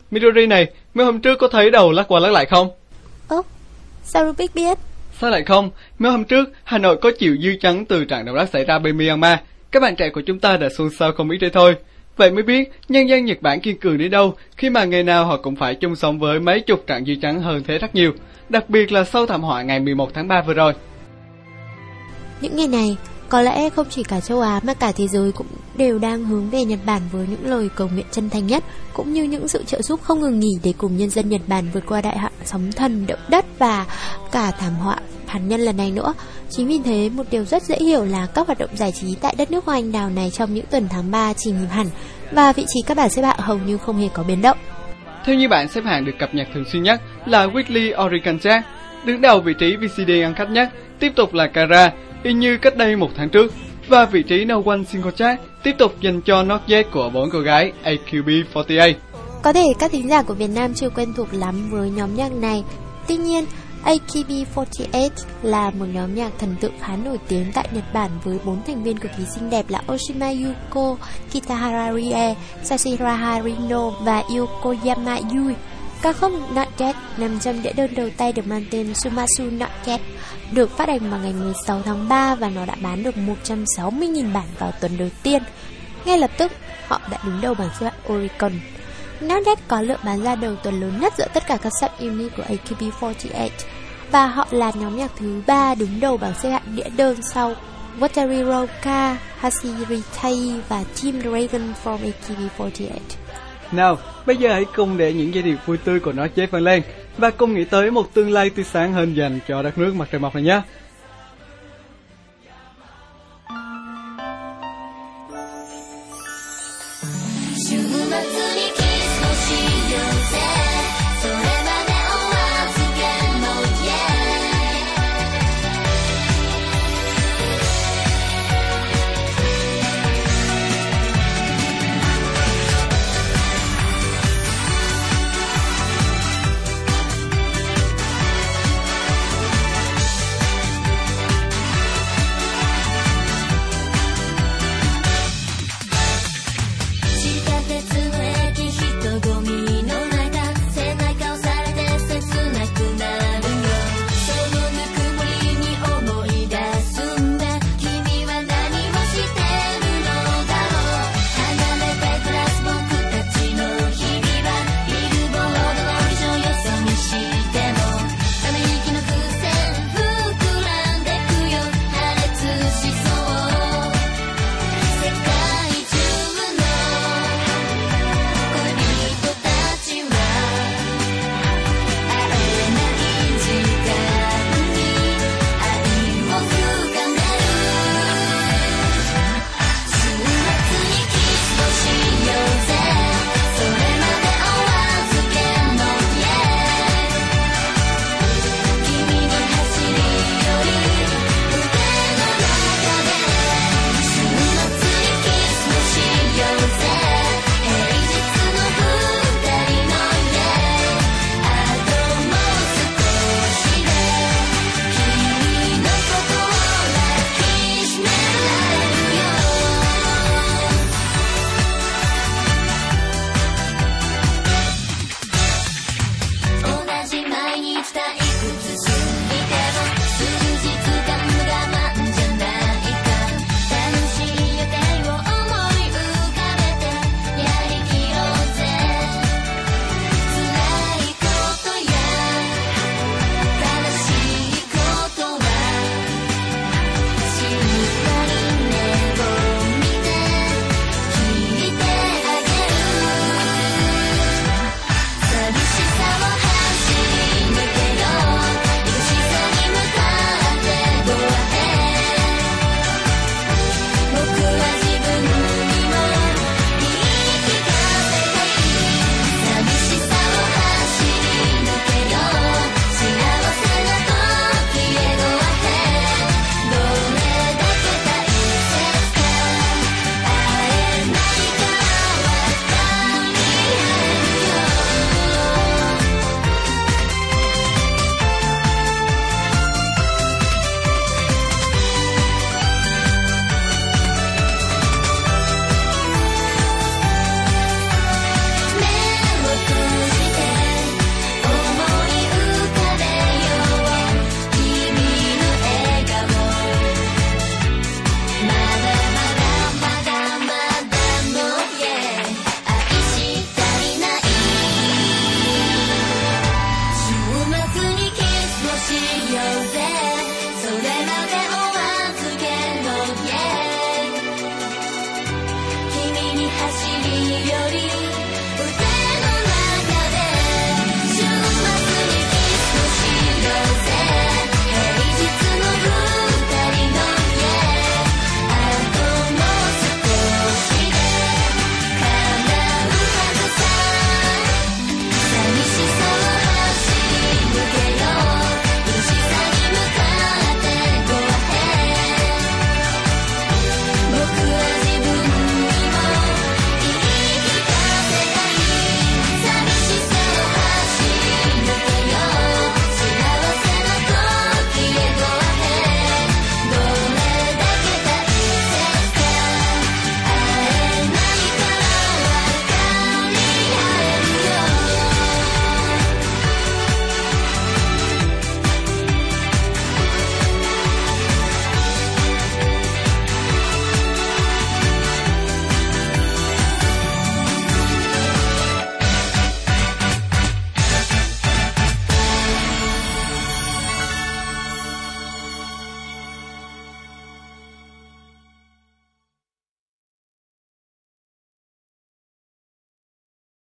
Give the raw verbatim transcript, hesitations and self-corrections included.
Midori này, mấy hôm trước có thấy đầu lắc qua lắc lại không? Ơ, sao Rubik biết? Sao lại không? Mấy hôm trước, Hà Nội có chịu dư chấn từ trận động đất xảy ra bên Myanmar. Các bạn trẻ của chúng ta đã xôn xao không ít đây thôi. Vậy mới biết nhân dân Nhật Bản kiên cường đến đâu khi mà ngày nào họ cũng phải chung sống với mấy chục trận dư chấn hơn thế rất nhiều. Đặc biệt là sau thảm họa ngày mười một tháng ba vừa rồi. Những ngày này, có lẽ không chỉ cả châu Á mà cả thế giới cũng đều đang hướng về Nhật Bản với những lời cầu nguyện chân thành nhất, cũng như những sự trợ giúp không ngừng nghỉ để cùng nhân dân Nhật Bản vượt qua đại hạn sóng thần, động đất và cả thảm họa hạt nhân lần này nữa. Chính vì thế, một điều rất dễ hiểu là các hoạt động giải trí tại đất nước hoa anh đào này trong những tuần tháng ba chỉ nhịp hẳn, và vị trí các bảng xếp hạng hầu như không hề có biến động. Theo như bảng xếp hạng được cập nhật thường xuyên nhất là Weekly Oricon Chart, đứng đầu vị trí vê xê đê ăn khách nhất, tiếp tục là Kara, y như cách đây một tháng trước, và vị trí No One Single Chart tiếp tục dành cho Not Yet của bốn cô gái a quy bê bốn mươi tám. Có thể các thính giả của Việt Nam chưa quen thuộc lắm với nhóm nhạc này, tuy nhiên a quy bê bốn mươi tám là một nhóm nhạc thần tượng khá nổi tiếng tại Nhật Bản với bốn thành viên cực kỳ xinh đẹp là Oshima Yuko, Kitahara Rie, Sashiraha Rino và Yokoyama Yui. Ca khúc Not Yet nằm trong đĩa đơn đầu tay được mang tên Sumasu Not Yet, được phát hành vào ngày mười sáu tháng ba và nó đã bán được một trăm sáu mươi nghìn bản vào tuần đầu tiên. Ngay lập tức, họ đã đứng đầu bảng xếp hạng Oricon. Not Yet có lượng bán ra đầu tuần lớn nhất giữa tất cả các sub-unit của a quy bê bốn mươi tám, và họ là nhóm nhạc thứ ba đứng đầu bảng xếp hạng đĩa đơn sau Wataru Roka, Hashiri Tai và Team Dragon from a quy bê bốn mươi tám. Nào, bây giờ hãy cùng để những giai điệu vui tươi của nó chế vang lên và cùng nghĩ tới một tương lai tươi sáng hơn dành cho đất nước mặt trời mọc này nhé.